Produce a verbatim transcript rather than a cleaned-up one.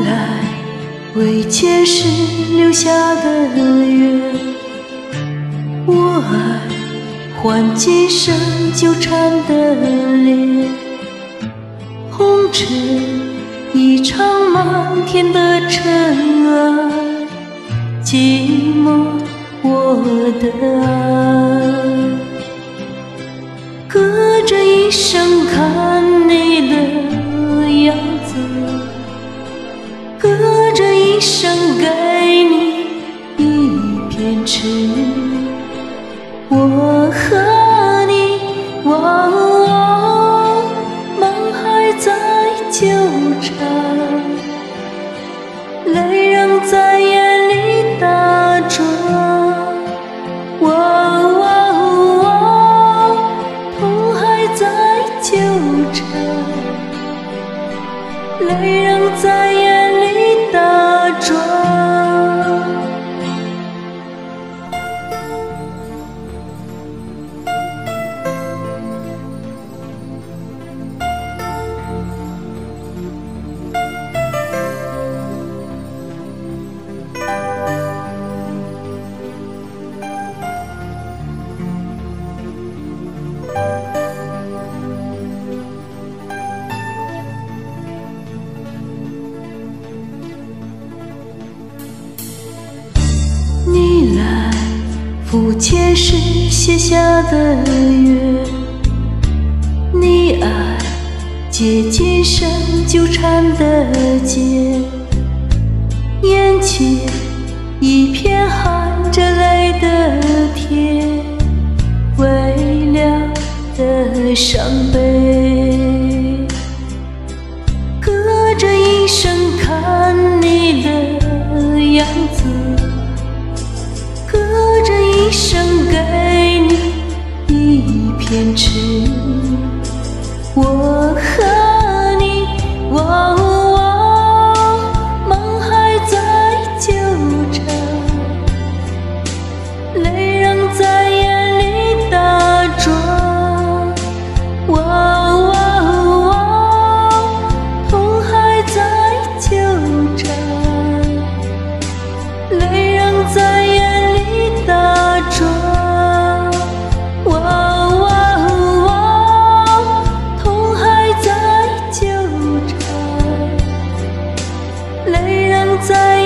来为前世留下的缘，我爱换今生纠缠的恋。红尘一场漫天的尘埃，寂寞我的爱。隔着一生看你的样子，隔着一生给你一片痴。我和你，忘我，梦还在纠缠，泪仍在眼里打转。我痛还在纠缠，泪仍在眼里打转。你来赴前世写下的约，你爱借今生纠缠的结。眼前一片含着泪的天，微凉的伤悲。隔着一生看你的样子，隔着一生给你一片痴。我和你，忘我，梦还在纠缠，泪仍在眼里打转。我痛还在纠缠，泪仍在眼里打转。我痛还在纠缠，泪仍在